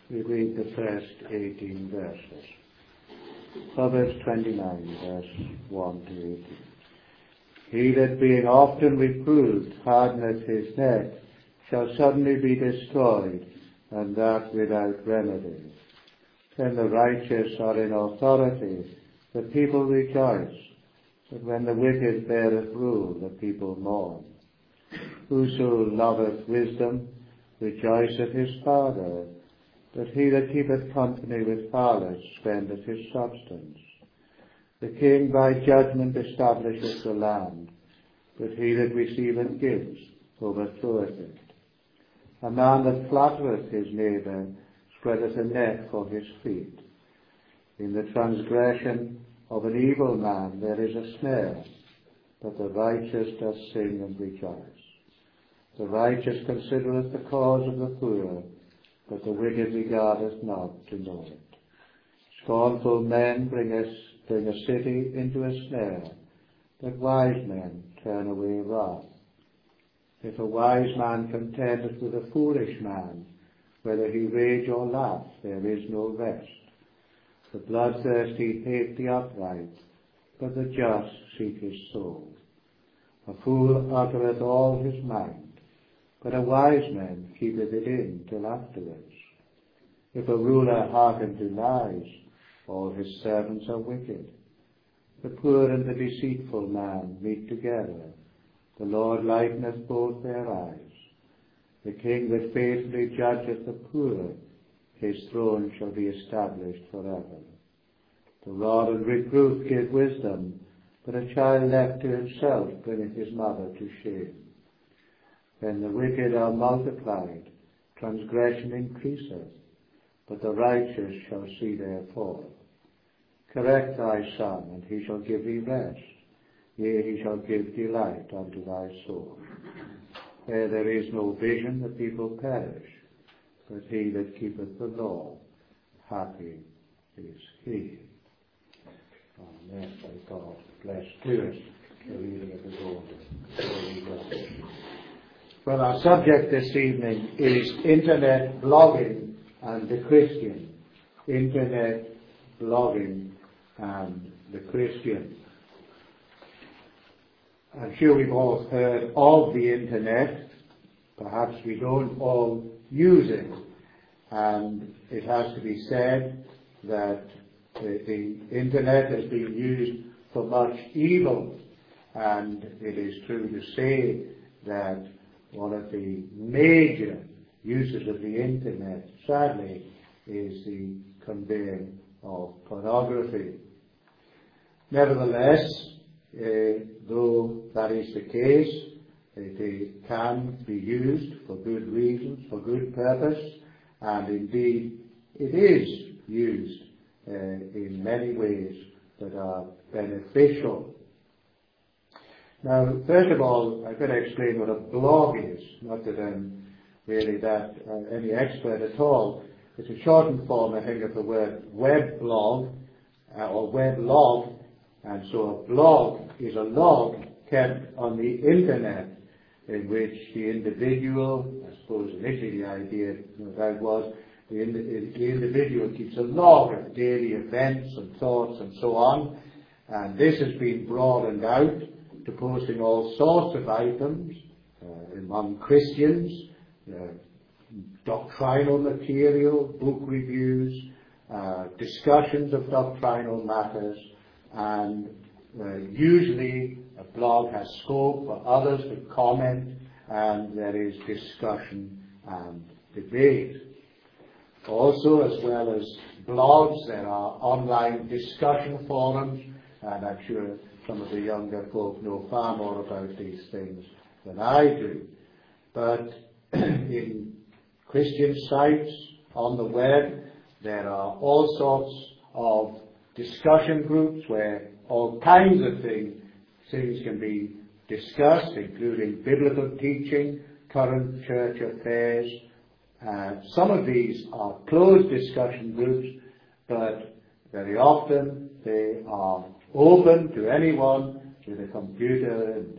We read the first 18 verses. Proverbs 29, verse 1 to 18. He that being often reproved hardeneth his neck shall suddenly be destroyed, and that without remedy. When the righteous are in authority, the people rejoice, but when the wicked beareth rule, the people mourn. Whoso loveth wisdom rejoiceth his father, but he that keepeth company with harlots spendeth his substance. The king by judgment establisheth the land, but he that receiveth gifts overthroweth it. A man that flattereth his neighbour spreadeth a net for his feet. In the transgression of an evil man there is a snare, but the righteous doth sing and rejoice. The righteous considereth the cause of the poor, but the wicked regardeth not to know it. Scornful men bring a city into a snare, but wise men turn away wrath. If a wise man contendeth with a foolish man, whether he rage or laugh, there is no rest. The bloodthirsty hate the upright, but the just seek his soul. A fool uttereth all his mind, but a wise man keepeth it in till afterwards. If a ruler hearken to lies, all his servants are wicked. The poor and the deceitful man meet together. The Lord lighteneth both their eyes. The king that faithfully judgeth the poor, his throne shall be established forever. The rod and reproof give wisdom, but a child left to himself bringeth his mother to shame. When the wicked are multiplied, transgression increaseth, but the righteous shall see their fall. Correct thy son, and he shall give thee rest. Yea, he shall give delight unto thy soul. Where there is no vision, the people perish, but he that keepeth the law, happy is he. Amen. May God bless to us the reading of the Holy Gospel. Well, our subject this evening is Internet blogging and the Christian. Internet blogging and the Christian. I'm sure we've all heard of the Internet. Perhaps we don't all use it. And it has to be said that the Internet has been used for much evil. And it is true to say that one of the major uses of the Internet, sadly, is the conveying of pornography. Nevertheless, though that is the case, it can be used for good reasons, for good purpose, and indeed it is used in many ways that are beneficial. Now, first of all, I've got to explain what a blog is. Not that I'm really any expert at all. It's a shortened form, I think, of the word weblog or weblog. And so a blog is a log kept on the Internet in which the individual, I suppose initially the idea was the individual keeps a log of daily events and thoughts and so on. And this has been broadened out to posting all sorts of items among Christians, doctrinal material, book reviews, discussions of doctrinal matters, and usually a blog has scope for others to comment, and there is discussion and debate. Also, as well as blogs, there are online discussion forums, and I'm sure some of the younger folk know far more about these things than I do. But in Christian sites on the web, there are all sorts of discussion groups where all kinds of things can be discussed, including biblical teaching, current church affairs. Some of these are closed discussion groups, but very often they are open to anyone with a computer and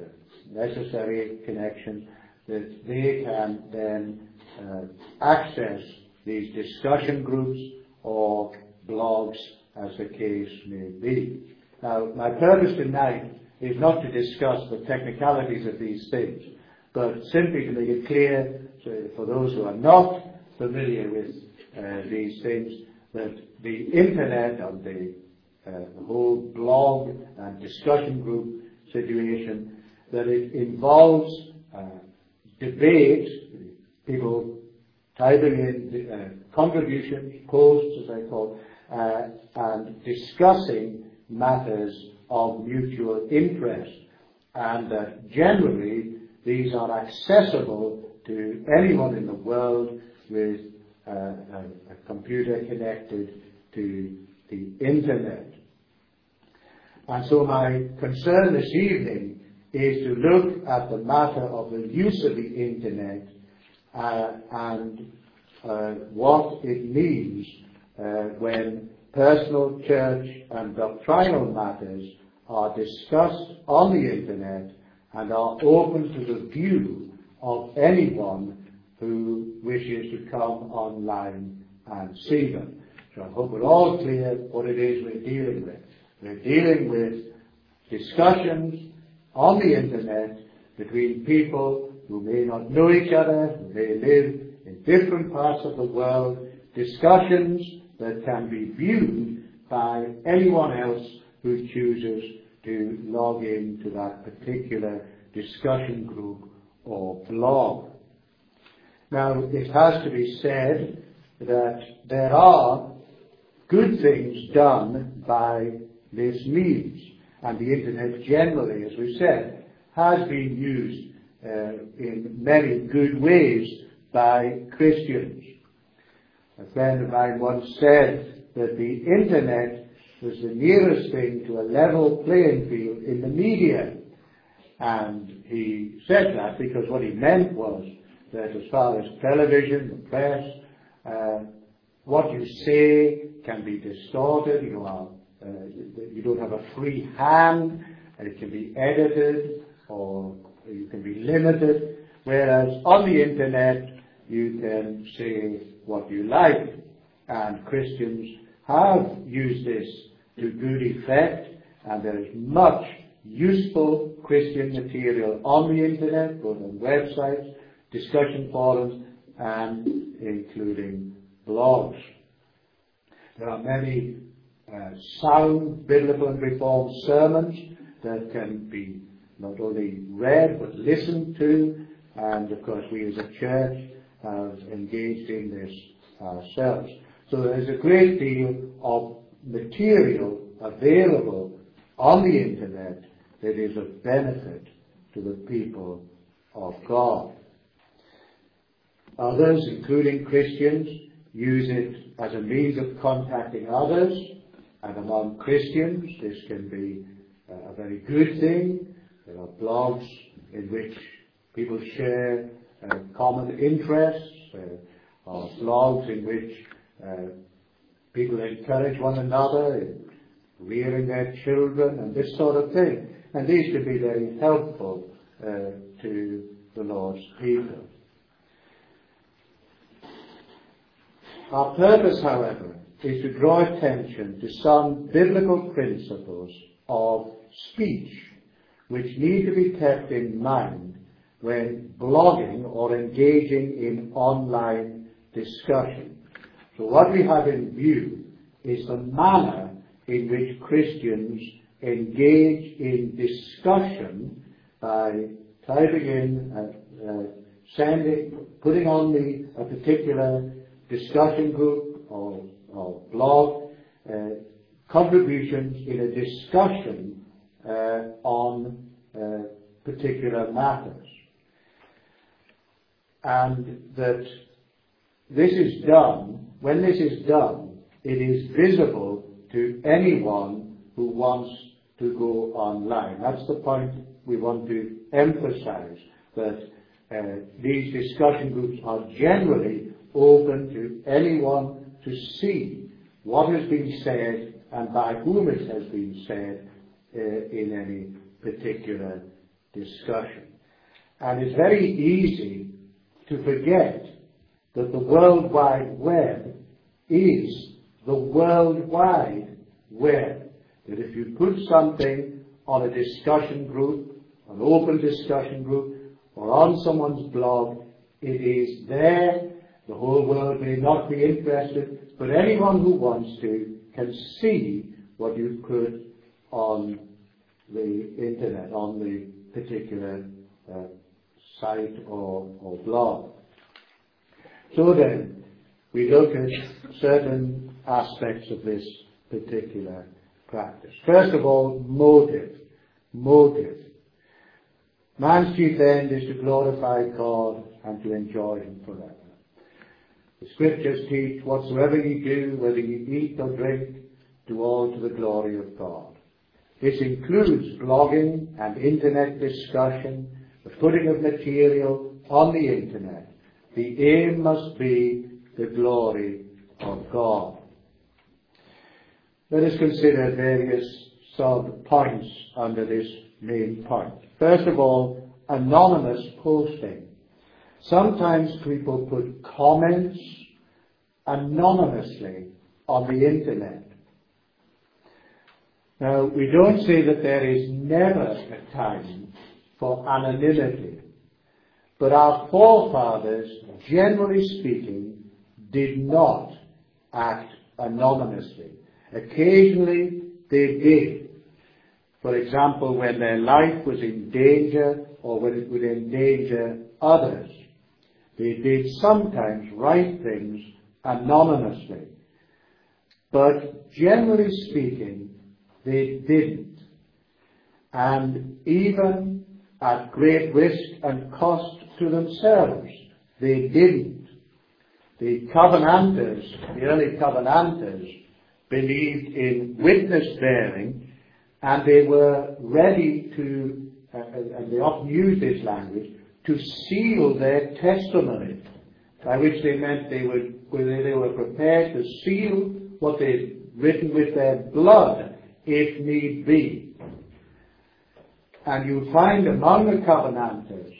necessary connection that they can then access these discussion groups or blogs, as the case may be. Now, my purpose tonight is not to discuss the technicalities of these things, but simply to make it clear for those who are not familiar with these things, that the internet and the whole blog and discussion group situation, that it involves debate, people typing in contributions, posts as I call, and discussing matters of mutual interest, and that generally these are accessible to anyone in the world with a computer connected to the internet. And so my concern this evening is to look at the matter of the use of the internet and what it means when personal, church and doctrinal matters are discussed on the internet and are open to the view of anyone who wishes to come online and see them. So I hope we're all clear what it is we're dealing with. We're dealing with discussions on the internet between people who may not know each other, who may live in different parts of the world, discussions that can be viewed by anyone else who chooses to log into that particular discussion group or blog. Now, it has to be said that there are good things done by this means, and the internet generally, as we said, has been used in many good ways by Christians. A friend of mine once said that the internet was the nearest thing to a level playing field in the media. And he said that because what he meant was that as far as television, the press, what you say can be distorted, you don't have a free hand, and it can be edited, or you can be limited, whereas on the internet you can say what you like. And Christians have used this to good effect, and there is much useful Christian material on the internet, both on websites, discussion forums, and including blogs. There are many sound biblical and reformed sermons that can be not only read but listened to, and of course we as a church have engaged in this ourselves. So there is a great deal of material available on the internet that is of benefit to the people of God. Others, including Christians, use it as a means of contacting others, and among Christians this can be a very good thing. There are blogs in which people share common interests, or blogs in which people encourage one another in rearing their children and this sort of thing. And these can be very helpful to the Lord's people. Our purpose, however, is to draw attention to some biblical principles of speech which need to be kept in mind when blogging or engaging in online discussion. So what we have in view is the manner in which Christians engage in discussion by typing in, putting on a particular discussion group or blog, contributions in a discussion on particular matters. And that this is done, when this is done, it is visible to anyone who wants to go online. That's the point we want to emphasize, that these discussion groups are generally open to anyone to see what has been said and by whom it has been said in any particular discussion. And it's very easy to forget that the World Wide Web is the World Wide Web. That if you put something on a discussion group, an open discussion group, or on someone's blog, it is there. The whole world may not be interested, but anyone who wants to can see what you put on the internet, on the particular site or blog. So then, we look at certain aspects of this particular practice. First of all, motive. Motive. Man's chief end is to glorify God and to enjoy Him forever. The Scriptures teach, whatsoever ye do, whether ye eat or drink, do all to the glory of God. This includes blogging and internet discussion, the putting of material on the internet. The aim must be the glory of God. Let us consider various sub-points under this main point. First of all, anonymous posting. Sometimes people put comments anonymously on the internet. Now, we don't say that there is never a time for anonymity, but our forefathers, generally speaking, did not act anonymously. Occasionally they did. For example, when their life was in danger or when it would endanger others, they did sometimes write things anonymously. But generally speaking, they didn't. And even at great risk and cost to themselves, they didn't. The Covenanters, the early Covenanters, believed in witness bearing, and they were ready to, and they often used this language, to seal their testimony, by which they meant they were prepared to seal what they'd written with their blood, if need be. And you find among the Covenanters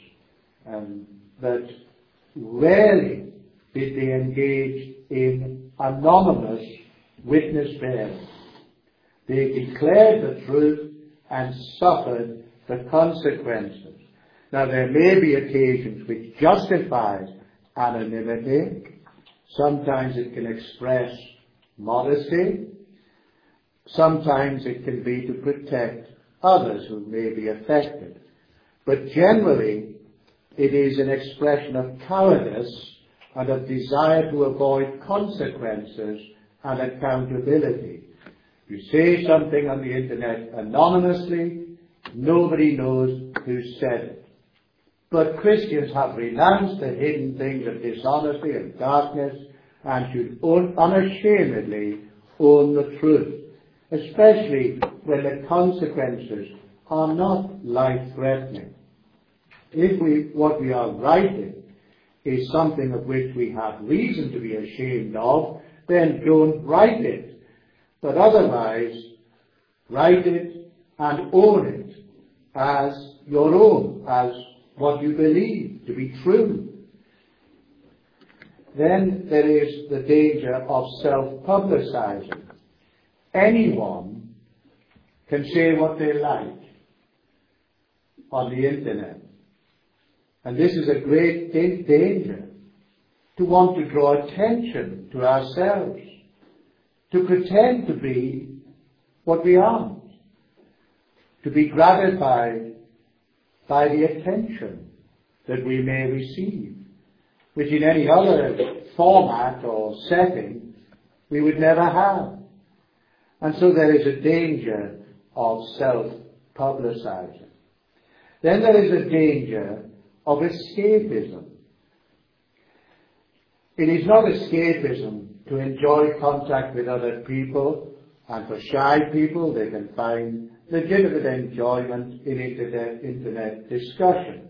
that rarely did they engage in anonymous witness bearing. They declared the truth and suffered the consequences. Now, there may be occasions which justify anonymity. Sometimes it can express modesty. Sometimes it can be to protect others who may be affected. But generally, it is an expression of cowardice and of desire to avoid consequences and accountability. You say something on the internet anonymously, nobody knows who said it. But Christians have renounced the hidden things of dishonesty and darkness and should unashamedly own the truth, especially when the consequences are not life-threatening. If what we are writing is something of which we have reason to be ashamed of, then don't write it. But otherwise, write it and own it as your own, as what you believe to be true. Then there is the danger of self-publicizing. Anyone can say what they like on the internet. And this is a great danger, to want to draw attention to ourselves, to pretend to be what we aren't, to be gratified by the attention that we may receive, which in any other format or setting we would never have. And so there is a danger of self-publicizing. Then there is a danger of escapism. It is not escapism to enjoy contact with other people, and for shy people they can find legitimate enjoyment in internet discussion.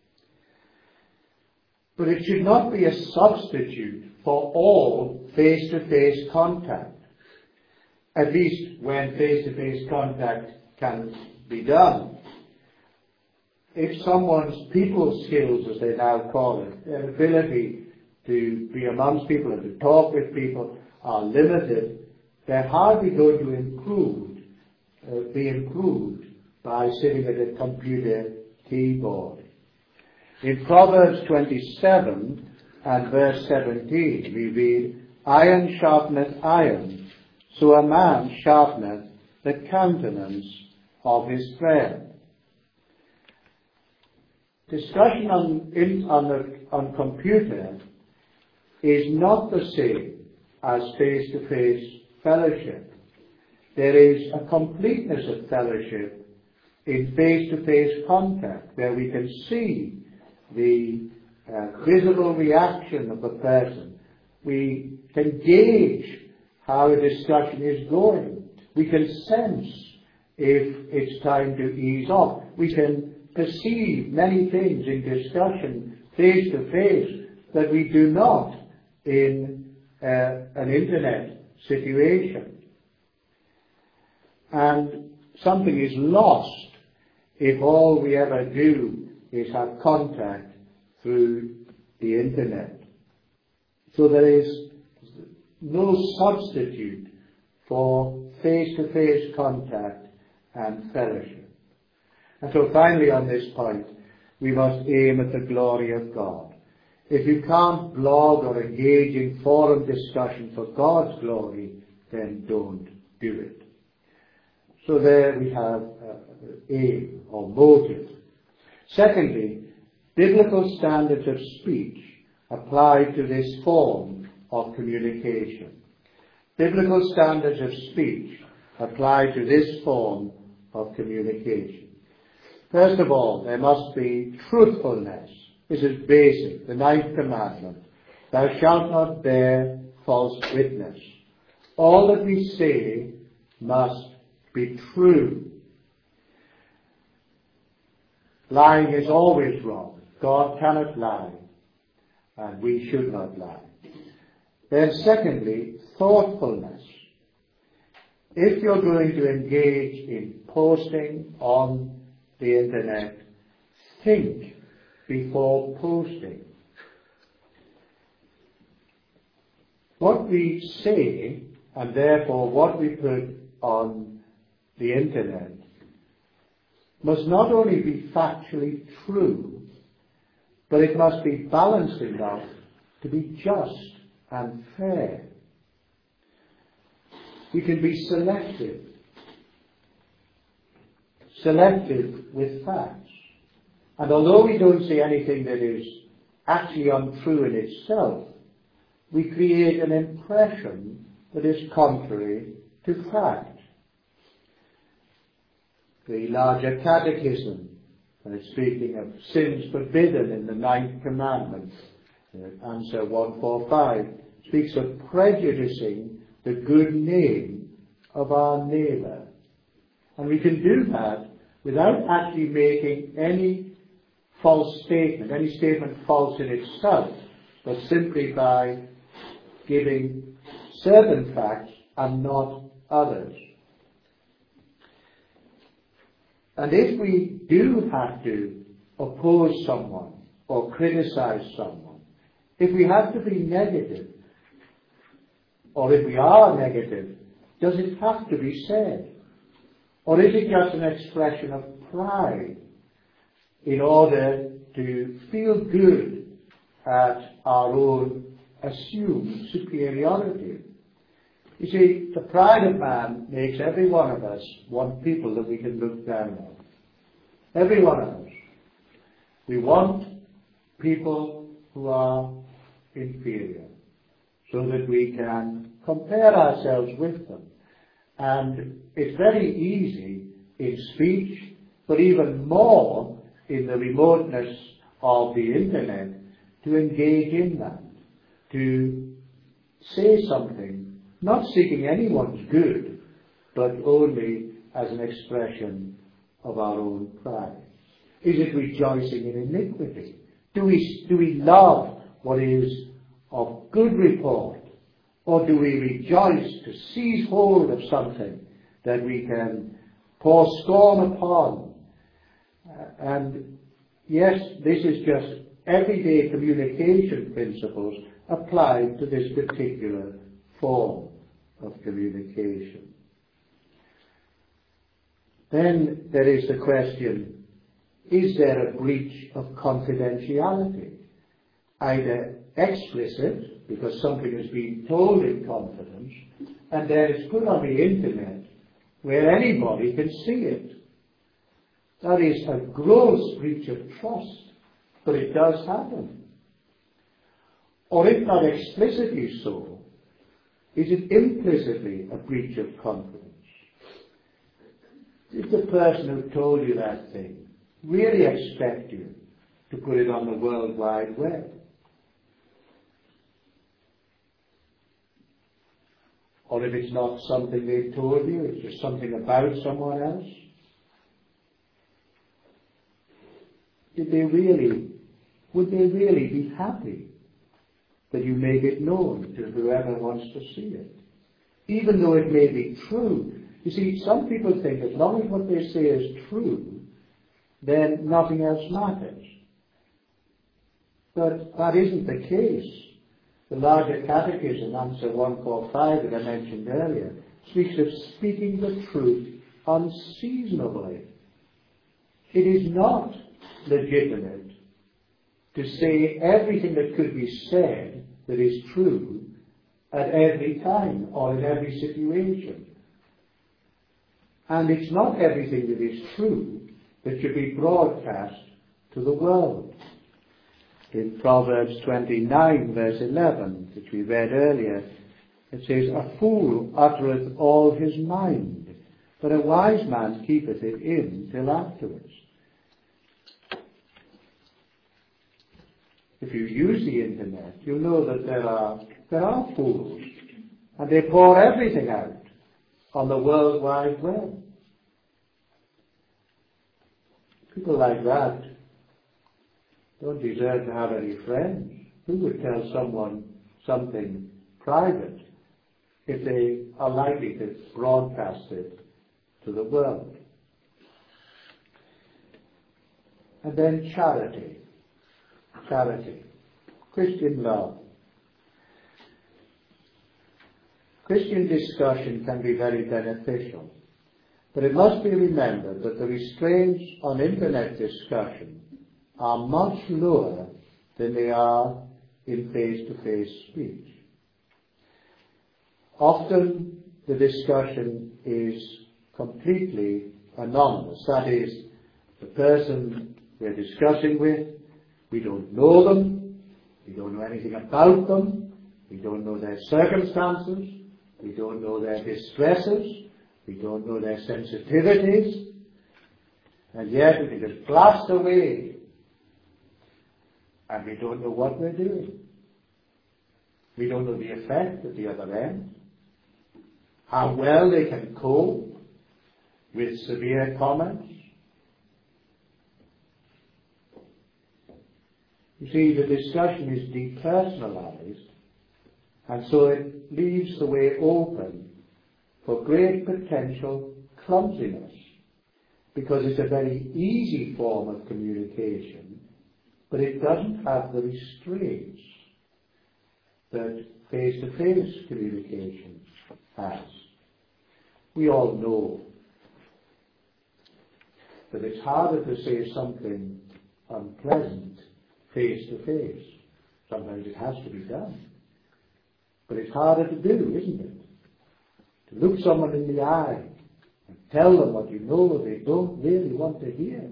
But it should not be a substitute for all face-to-face contact, at least when face-to-face contact can be done. If someone's people skills, as they now call it, their ability to be amongst people and to talk with people are limited, they're hardly going to be improved by sitting at a computer keyboard. In Proverbs 27 and verse 17 we read, "Iron sharpeneth iron, so a man sharpeneth the countenance of his friend." Discussion on computer is not the same as face-to-face fellowship. There is a completeness of fellowship in face-to-face contact where we can see the visible reaction of the person. We can gauge how a discussion is going. We can sense if it's time to ease off. We can perceive many things in discussion face-to-face that we do not in an internet situation. And something is lost if all we ever do is have contact through the internet. So there is no substitute for face-to-face contact and fellowship. And so finally on this point, we must aim at the glory of God. If you can't blog or engage in forum discussion for God's glory, then don't do it. So there we have aim or motive. Secondly, biblical standards of speech applied to this form of communication. Biblical standards of speech applied to this form of communication. First of all, there must be truthfulness. This is basic, the 9th commandment. Thou shalt not bear false witness. All that we say must be true. Lying is always wrong. God cannot lie, and we should not lie. Then secondly, thoughtfulness. If you're going to engage in posting on the internet, think before posting. What we say, and therefore what we put on the internet, must not only be factually true, but it must be balanced enough to be just and fair. We can be selective with facts. And although we don't say anything that is actually untrue in itself, we create an impression that is contrary to fact. The larger catechism, speaking of sins forbidden in the 9th commandment, answer 145, speaks of prejudicing the good name of our neighbour. And we can do that without actually making any false statement, any statement false in itself, but simply by giving certain facts and not others. And if we do have to oppose someone or criticize someone, if we have to be negative, or if we are negative, does it have to be said? Or is it just an expression of pride in order to feel good at our own assumed superiority? You see, the pride of man makes every one of us want people that we can look down on. Every one of us. We want people who are inferior so that we can compare ourselves with them. And it's very easy in speech, but even more in the remoteness of the internet, to engage in that, to say something, not seeking anyone's good, but only as an expression of our own pride. Is it rejoicing in iniquity? Do we love what is of good report? Or do we rejoice to seize hold of something that we can pour scorn upon? And yes, this is just everyday communication principles applied to this particular form of communication. Then there is the question, is there a breach of confidentiality? Either explicit, because something has been told in confidence, and then it's put on the internet where anybody can see it. That is a gross breach of trust, but it does happen. Or if not explicitly so, is it implicitly a breach of confidence? Did the person who told you that thing really expect you to put it on the World Wide Web? Or if it's not something they told you, it's just something about someone else? Would they really be happy that you make it known to whoever wants to see it? Even though it may be true. You see, some people think as long as what they say is true, then nothing else matters. But that isn't the case. The Larger Catechism, answer 145 that I mentioned earlier, speaks of speaking the truth unseasonably. It is not legitimate to say everything that could be said that is true at every time or in every situation. And it's not everything that is true that should be broadcast to the world. In Proverbs 29, verse 11, which we read earlier, it says, "A fool uttereth all his mind, but a wise man keepeth it in till afterwards." If you use the internet, you'll know that there are fools, and they pour everything out on the World Wide Web. People like that don't deserve to have any friends. Who would tell someone something private if they are likely to broadcast it to the world? And then charity. Charity. Christian love. Christian discussion can be very beneficial, but it must be remembered that the restraints on internet discussion are much lower than they are in face-to-face speech. Often the discussion is completely anonymous. That is, the person we're discussing with, we don't know them, we don't know anything about them, we don't know their circumstances, we don't know their distresses, we don't know their sensitivities, and yet we can just blast away, and we don't know what we're doing. We don't know the effect at the other end, how well they can cope with severe comments. You see, the discussion is depersonalized, and so it leaves the way open for great potential clumsiness, because it's a very easy form of communication, but it doesn't have the restraints that face-to-face communication has. We all know that it's harder to say something unpleasant face-to-face. Sometimes it has to be done. But it's harder to do, isn't it? To look someone in the eye and tell them what you know they don't really want to hear.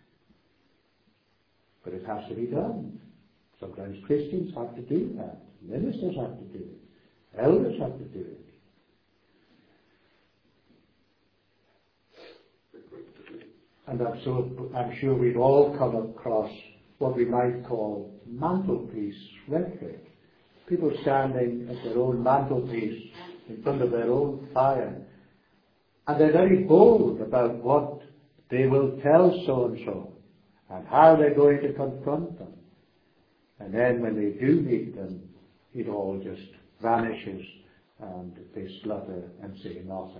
But it has to be done. Sometimes Christians have to do that. Ministers have to do it. Elders have to do it. And I'm sure we've all come across what we might call mantelpiece rhetoric. People standing at their own mantelpiece in front of their own fire. And they're very bold about what they will tell so-and-so and how they're going to confront them. And then when they do meet them, it all just vanishes and they splutter and say nothing.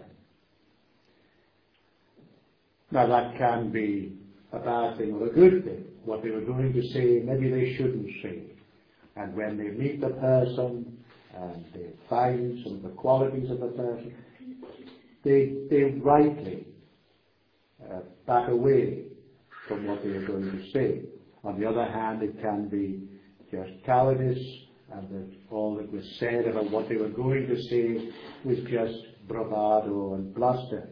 Now that can be a bad thing or a good thing. What they were going to say, maybe they shouldn't say. And when they meet the person and they find some of the qualities of the person, they rightly back away from what they are going to say. On the other hand, it can be just cowardice, and that all that was said about what they were going to say was just bravado and bluster.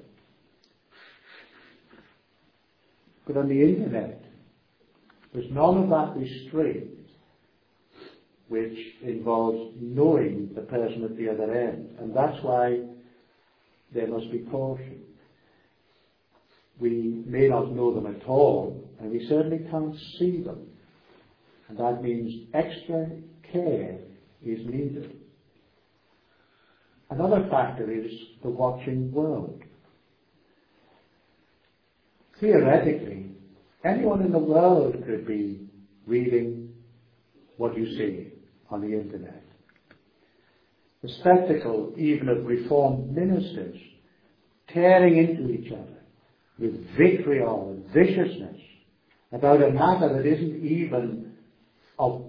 But on the internet, there's none of that restraint which involves knowing the person at the other end. And that's why there must be caution. We may not know them at all, and we certainly can't see them. And that means extra care is needed. Another factor is the watching world. Theoretically, anyone in the world could be reading what you say on the internet. The spectacle even of Reformed ministers tearing into each other with vitriol and viciousness about a matter that isn't even of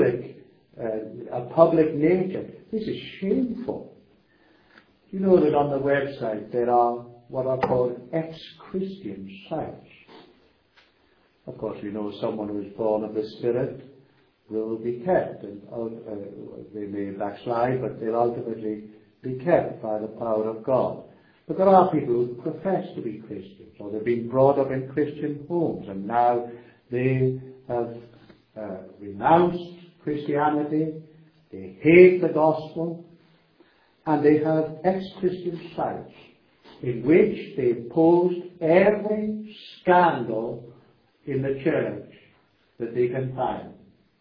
a public nature. This is shameful. You know that on the website there are what are called ex-Christian sites. Of course, we know someone who is born of the Spirit will be kept, and they may backslide, but they'll ultimately be kept by the power of God. But there are people who profess to be Christians, or they've been brought up in Christian homes, and now they have renounced Christianity, they hate the gospel, and they have ex-Christian sites in which they post every scandal in the church that they can find.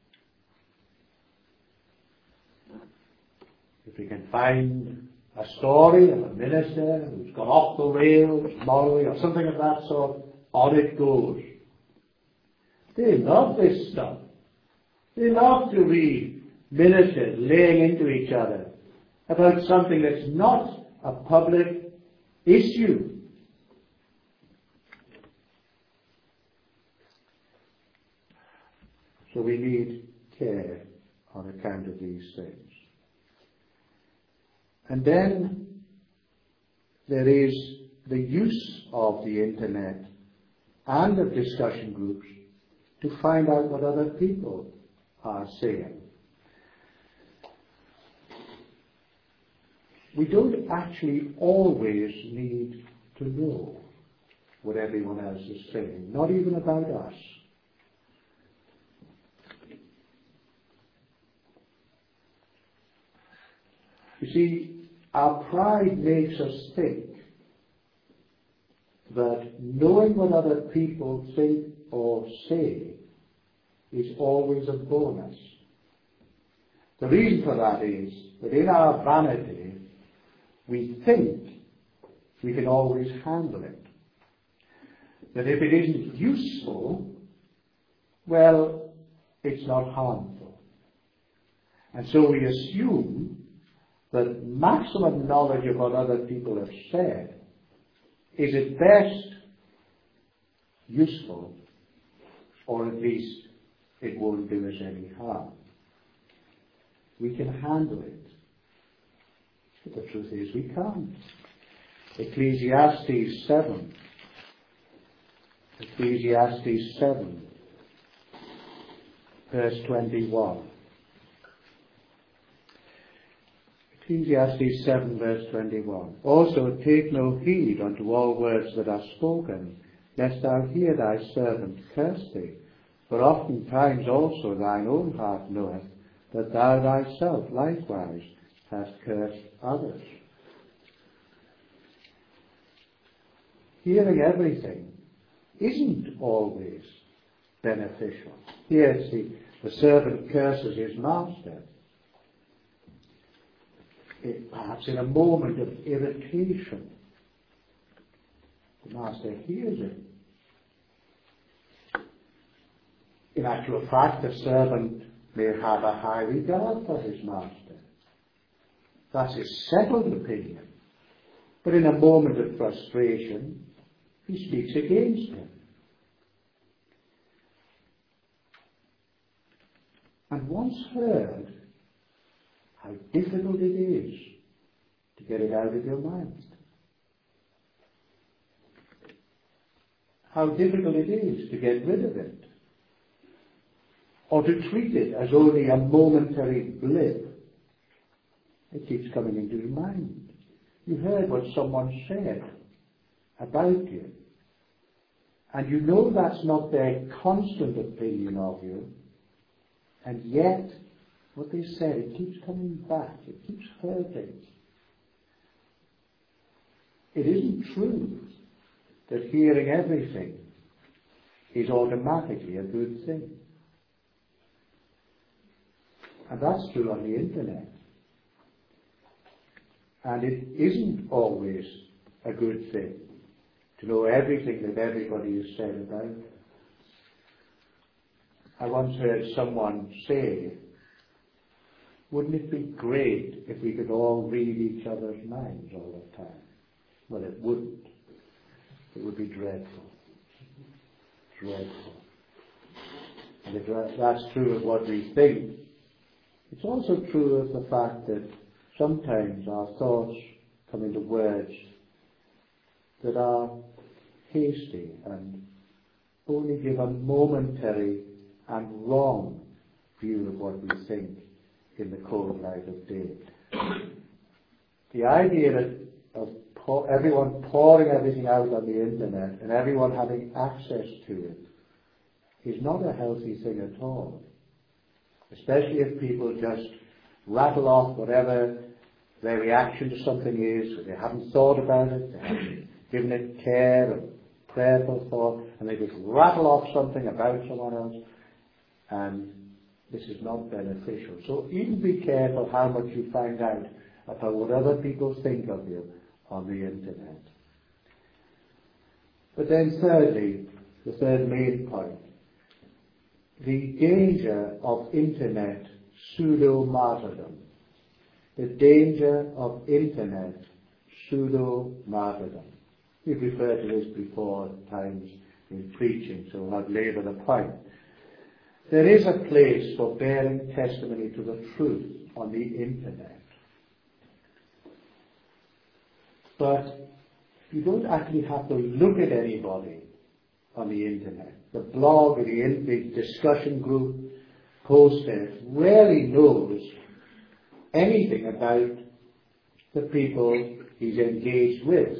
If we can find a story of a minister who's gone off the rails morally or something of that sort, on it goes. They love this stuff. They love to read ministers laying into each other about something that's not a public issue. So we need care on account of these things. And then there is the use of the internet and of discussion groups to find out what other people are saying. We don't actually always need to know what everyone else is saying, not even about us. You see, our pride makes us think that knowing what other people think or say is always a bonus. The reason for that is that in our vanity, we think we can always handle it. That if it isn't useful, well, it's not harmful. And so we assume that maximum knowledge of what other people have said is at best useful, or at least it won't do us any harm. We can handle it. But the truth is we can't. Ecclesiastes 7. Ecclesiastes 7, verse 21. Ecclesiastes 7, verse 21. Also take no heed unto all words that are spoken, lest thou hear thy servant curse thee. For oftentimes also thine own heart knoweth that thou thyself likewise hast cursed others. Hearing everything isn't always beneficial. Yes, the servant curses his master. Perhaps in a moment of irritation, the master hears it. In actual fact, the servant may have a high regard for his master. That's his settled opinion. But in a moment of frustration, he speaks against him. and once heard, how difficult it is to get it out of your mind. How difficult it is to get rid of it, or to treat it as only a momentary blip. It keeps coming into your mind. You heard what someone said about you, and you know that's not their constant opinion of you, and yet what they said, it keeps coming back, it keeps hurting. It isn't true that hearing everything is automatically a good thing. And that's true on the internet. And it isn't always a good thing to know everything that everybody has said about it. I once heard someone say, wouldn't it be great if we could all read each other's minds all the time? Well, it wouldn't. It would be dreadful. Dreadful. And if that's true of what we think, it's also true of the fact that sometimes our thoughts come into words that are hasty and only give a momentary and wrong view of what we think in the cold light of day. The idea of everyone pouring everything out on the internet and everyone having access to it is not a healthy thing at all. Especially if people just rattle off whatever their reaction to something is, they haven't thought about it, they haven't given it care or prayerful thought, and they just rattle off something about someone else, and this is not beneficial. So even be careful how much you find out about what other people think of you on the internet. But then thirdly, the third main point, the danger of internet pseudo-martyrdom. The danger of internet pseudo-martyrdom. We've referred to this before at times in preaching, so I'll not labour the point. There is a place for bearing testimony to the truth on the internet. But you don't actually have to look at anybody on the internet. The blog or the discussion group poster rarely knows anything about the people he's engaged with.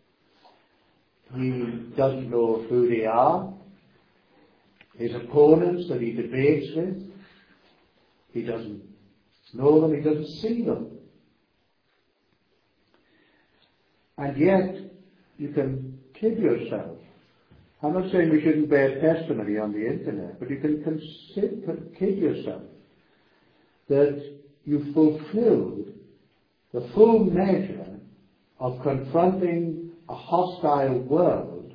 He doesn't know who they are, his opponents that he debates with. He doesn't know them, he doesn't see them. And yet, you can kid yourself. I'm not saying we shouldn't bear testimony on the internet, but you can kid yourself that you fulfilled the full measure of confronting a hostile world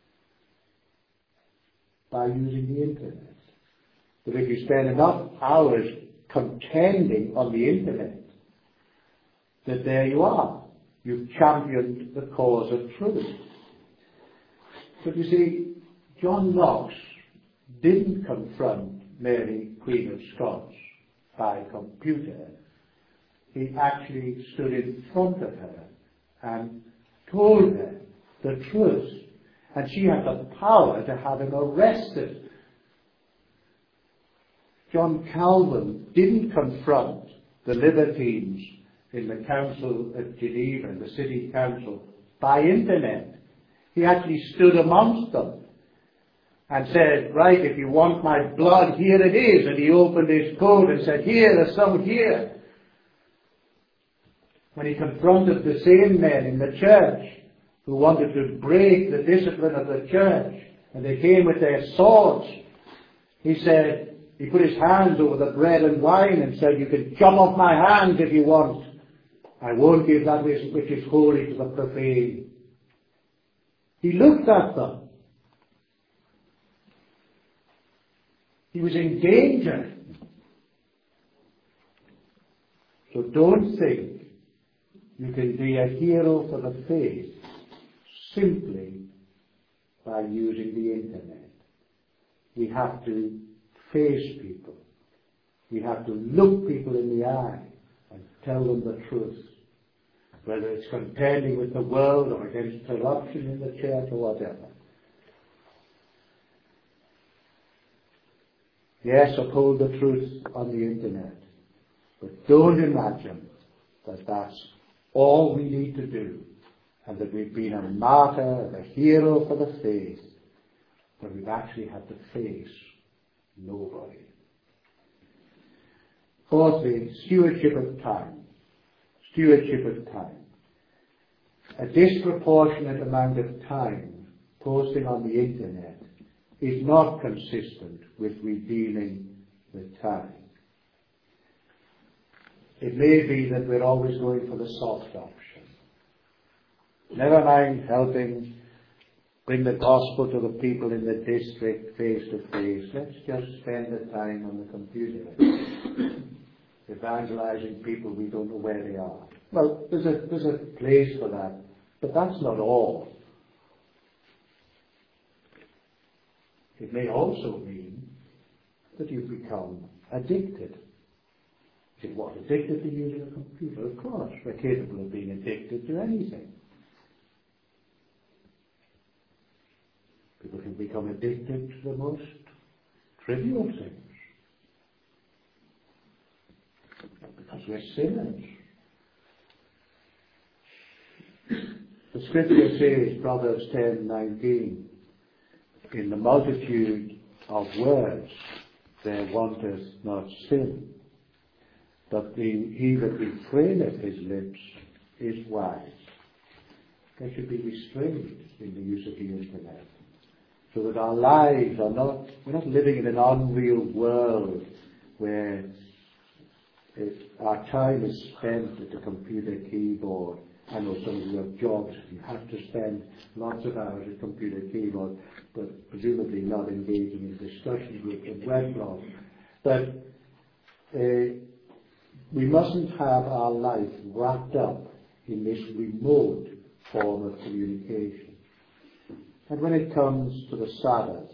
by using the internet. That if you spend enough hours contending on the internet, that there you are. You've championed the cause of truth. But you see, John Knox didn't confront Mary, Queen of Scots, by computer. He actually stood in front of her and told her the truth. And she had the power to have him arrested. John Calvin didn't confront the libertines in the Council of Geneva, the City Council, by internet. He actually stood amongst them and said, right, if you want my blood, here it is. And he opened his coat and said, here, there's some here. When he confronted the same men in the church who wanted to break the discipline of the church, and they came with their swords, he said, he put his hands over the bread and wine and said, you can jump off my hands if you want. I won't give that which is holy to the profane. He looked at them. He was in danger. So don't think you can be a hero for the faith simply by using the internet. We have to face people We have to look people in the eye and tell them the truth, whether it's contending with the world or against corruption in the church or whatever. Yes, uphold the truth on the internet, but don't imagine that that's all we need to do, and that we've been a martyr and a hero for the faith, but we've actually had to face nobody. Fourthly, stewardship of time. Stewardship of time. A disproportionate amount of time posting on the internet is not consistent with redeeming the time. It may be that we're always going for the soft option. Never mind helping bring the gospel to the people in the district face to face. Let's just spend the time on the computer evangelizing people we don't know where they are. Well, there's a place for that, but that's not all. It may also mean that you've become addicted. Is it what? Addicted to using a computer? Of course, we're capable of being addicted to anything. People can become addicted to the most trivial things. Because we're sinners. The scripture says, Proverbs 10:19, in the multitude of words there wanteth not sin, but he that refraineth his lips is wise. There should be restraint in the use of the internet, so that our lives are not, we're not living in an unreal world where our time is spent at the computer keyboard. I know some of you have jobs, you have to spend lots of hours at computer keyboard, but presumably not engaging in discussion groups and web blogs. But we mustn't have our life wrapped up in this remote form of communication. And when it comes to the Sabbath,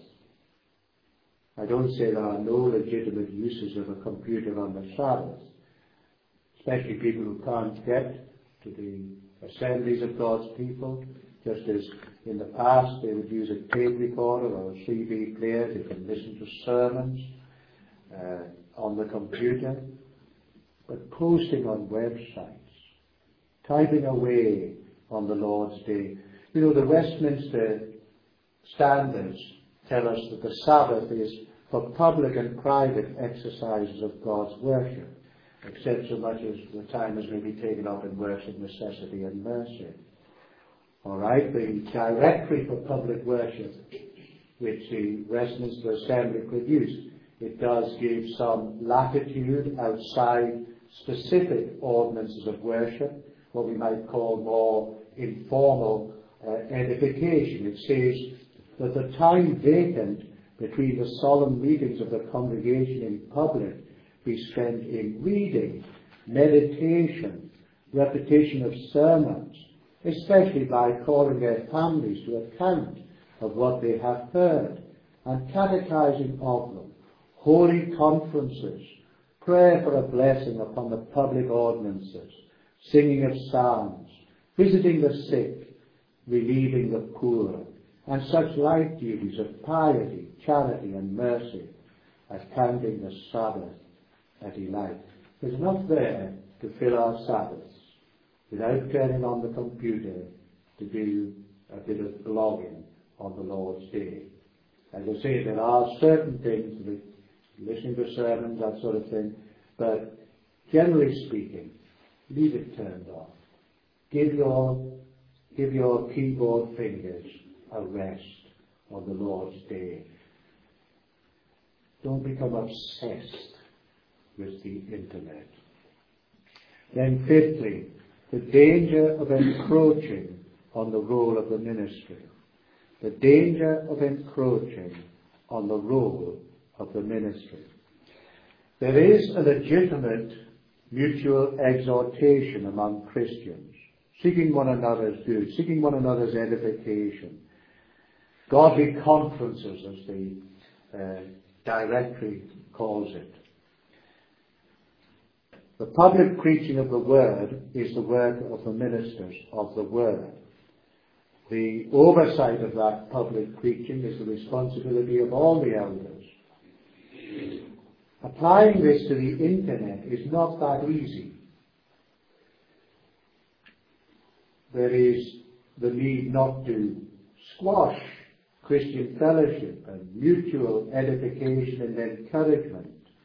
I don't say there are no legitimate uses of a computer on the Sabbath, especially people who can't get to the assemblies of God's people, just as in the past they would use a tape recorder or a CD player. They can listen to sermons on the computer, but posting on websites, typing away on the Lord's Day. You know, the Westminster Standards tell us that the Sabbath is for public and private exercises of God's worship, except so much as the time is maybe taken up in worship, necessity and mercy. All right, the directory for public worship, which the Westminster Assembly produced, it does give some latitude outside specific ordinances of worship, what we might call more informal edification. It says that the time vacant between the solemn meetings of the congregation in public be spent in reading, meditation, repetition of sermons, especially by calling their families to account of what they have heard, and catechizing of them, holy conferences, prayer for a blessing upon the public ordinances, singing of psalms, visiting the sick, relieving the poor, and such like duties of piety, charity, and mercy, as counting the Sabbath a delight. There's enough there to fill our Sabbaths without turning on the computer to do a bit of blogging on the Lord's Day. As I say, there are certain things, like listening to sermons, that sort of thing, but generally speaking, leave it turned off. Give your keyboard fingers a rest on the Lord's Day. Don't become obsessed with the internet. Then fifthly, the danger of encroaching on the role of the ministry. The danger of encroaching on the role of the ministry. There is a legitimate mutual exhortation among Christians, seeking one another's good, seeking one another's edification. Godly conferences, as the directory calls it. The public preaching of the Word is the work of the ministers of the Word. The oversight of that public preaching is the responsibility of all the elders. Applying this to the internet is not that easy. There is the need not to squash Christian fellowship and mutual edification and encouragement.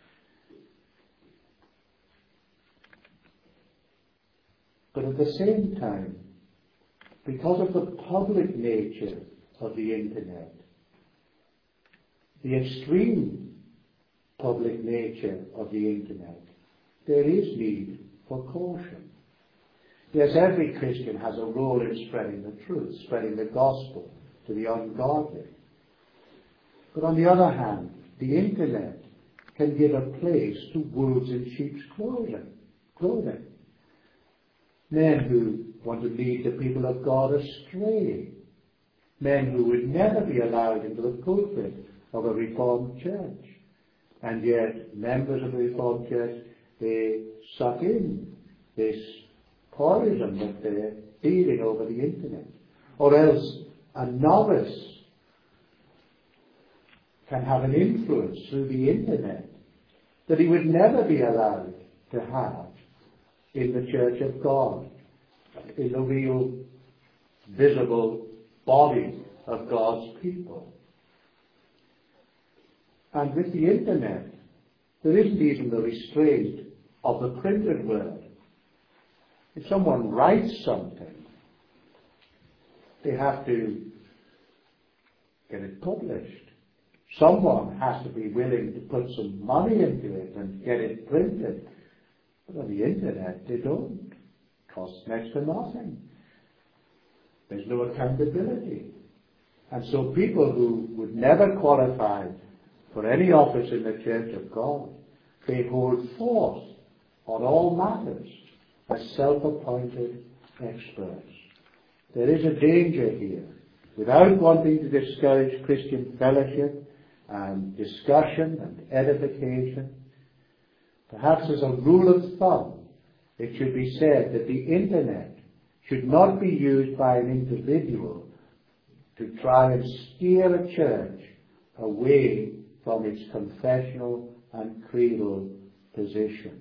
But at the same time, because of the public nature of the internet, the extreme public nature of the internet, there is need for caution. Yes, every Christian has a role in spreading the truth, spreading the gospel to the ungodly. But on the other hand, the internet can give a place to wolves in sheep's clothing. Men who want to lead the people of God astray. Men who would never be allowed into the pulpit of a Reformed church. And yet, members of the Reformed church, they suck in this poison that they're feeding over the internet. Or else, a novice can have an influence through the internet that he would never be allowed to have in the church of God, in the real visible body of God's people. And with the internet, there isn't even the restraint of the printed word. If someone writes something, they have to get it published. Someone has to be willing to put some money into it and get it printed. But on the internet, they don't. It costs next to nothing. There's no accountability. And so people who would never qualify for any office in the Church of God, they hold forth on all matters as self-appointed experts. There is a danger here. Without wanting to discourage Christian fellowship and discussion and edification, perhaps as a rule of thumb, it should be said that the internet should not be used by an individual to try and steer a church away from its confessional and creedal position.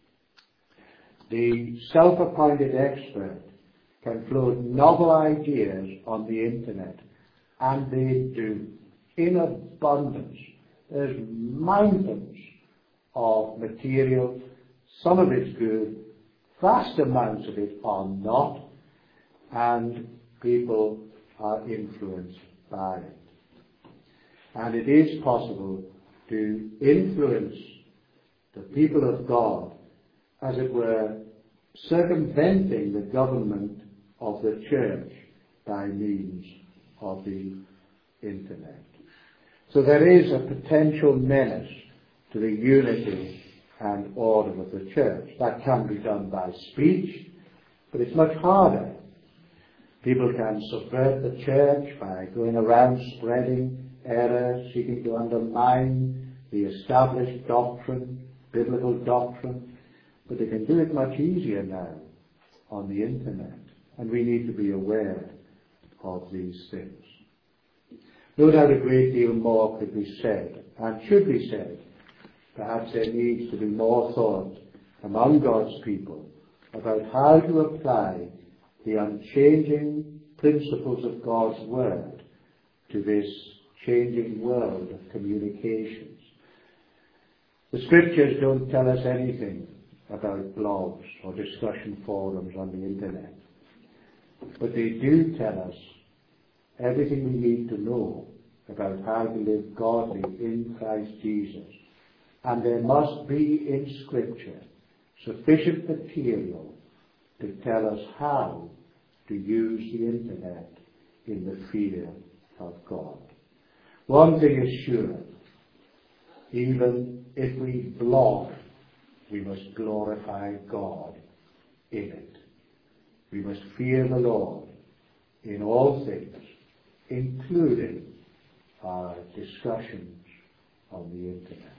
The self-appointed expert can float novel ideas on the internet, and they do, in abundance. There's mountains of material. Some of it's good, vast amounts of it are not, and people are influenced by it. And it is possible to influence the people of God, as it were, circumventing the government of the church by means of the internet. So there is a potential menace to the unity and order of the church. That can be done by speech, but it's much harder. People can subvert the church by going around spreading error, seeking to undermine the established doctrine, biblical doctrine, but they can do it much easier now on the internet, and we need to be aware of these things. No doubt a great deal more could be said, and should be said. Perhaps there needs to be more thought among God's people about how to apply the unchanging principles of God's Word to this changing world of communications. The Scriptures don't tell us anything about blogs or discussion forums on the internet, but they do tell us everything we need to know about how to live godly in Christ Jesus. And there must be in Scripture sufficient material to tell us how to use the internet in the fear of God. One thing is sure, even if we blog, we must glorify God in it. We must fear the Lord in all things, including our discussions on the internet.